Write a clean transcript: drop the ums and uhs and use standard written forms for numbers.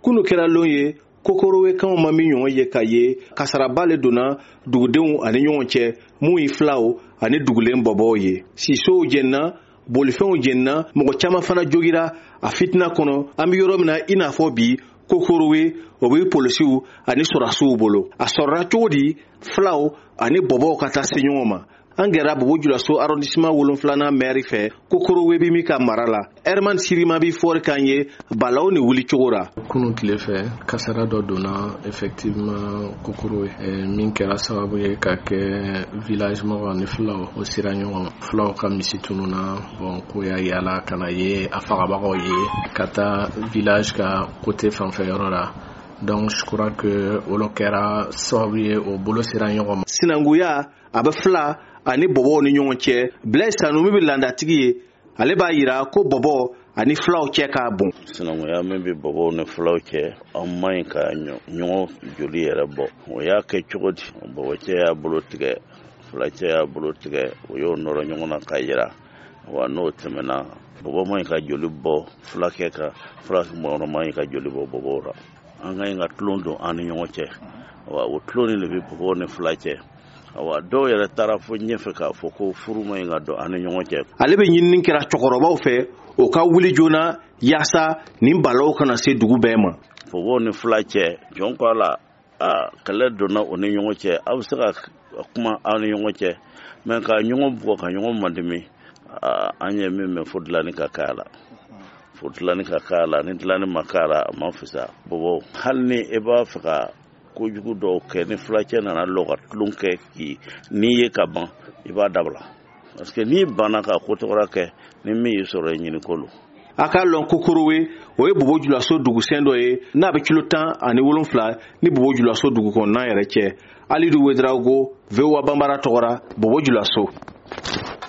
kunu kɛra lon ye kokorowe kanw ma min ɲɔgɔn ye ka ye kasaraba le donna dugudenw ani ɲɔgɔn cɛ mun yi filaw ani dugulen bɔbɔw ye sisow jenna bolifɛnw jenna mɔgɔ caman fana jogira a fitina kɔnɔ an bɛ yɔrɔ min na i n'a fɔ bi kokorowe o bɛ polisiw ani sɔrɔdasiw bolo a sɔrɔla cogo di filaw ani bɔbɔw ka taa se ɲɔgɔn ma an gɛrɛ Bobo-Dioulasso arrondissement 7nan maire fɛ kokorowe bi min ka mara la Herman Sirima bi fɔri kan ye balaw ni wuli cogo ra kunu tile fɛ kasara dɔ donna effectivement kokorowe min kɛra sababu ye ka kɛ village mɔgɔ ni filaw o sira ɲɔgɔn filaw ka misi tununa bon ko y'a yala kana ye a fagabagaw ye ka taa village ka côté fanfɛ yɔrɔ la donc je crois que olu kɛra sababu ye o bolo sira ɲɔgɔn ma sinanguya a bɛ fila ani bɔbɔw ni ɲɔgɔn cɛ Blaise Sanoumi bɛ landatigi ye ale b'a yira ko bɔbɔ ani filaw cɛ ka bon sinanguya min bɛ bɔbɔw ni filaw cɛ an man ɲi ka ɲɔgɔn joli yɛrɛ bɔ o y'a kɛ cogo di bɔbɔ cɛ y'a bolo tigɛ fila cɛ y'a bolo tigɛ o y'o nɔrɔ ɲɔgɔn na ka yira wa n'o tɛmɛna bɔbɔ man ɲi ka joli bɔ filakɛ kan fila man ɲi ka joli bɔ bɔbɔw la an ka ɲi ka tulon don an ni ɲɔgɔn cɛ wa o tulon de bɛ bɔbɔw ni fila cɛ awa dɔw yɛrɛ taara fo ɲɛfɛ k'a fɔ ko furu ma ɲi ka don an ni ɲɔgɔn cɛ ale bɛ ɲinini kɛra cɛkɔrɔbaw fɛ o ka wuli joona yaasa nin balaw kana se dugu bɛɛ ma bɔbɔw ni fila cɛ jɔn ko a la kɛlɛ donna o ni ɲɔgɔn cɛ aw bɛ se ka kuma aw ni ɲɔgɔn cɛ mɛ ka ɲɔgɔn bugɔ ka ɲɔgɔn mandimi an ye min mɛn fo dilanni ka k'a la fo dilanni ka k'a la ni dilanni ma k'a la a ma fisa bɔbɔ hali ni e b'a fɛ ka kojugu dɔw kɛ ni filacɛ nana lɔ ka tulon kɛ k'i n'i ye ka ban i b'a dabila parce que n'i banna ka kotɔgɔra kɛ ni min y'i sɔrɔ i ɲini kolo a k'a lɔn kokorowe o ye Bobo-Dioulasso dugusɛn dɔ ye n'a bɛ kilo 17 ni Bobo-Dioulasso dugukɔnɔna yɛrɛ cɛ Alidu Wedraogo VOA Bambara tɔgɔra Bobo-Dioulasso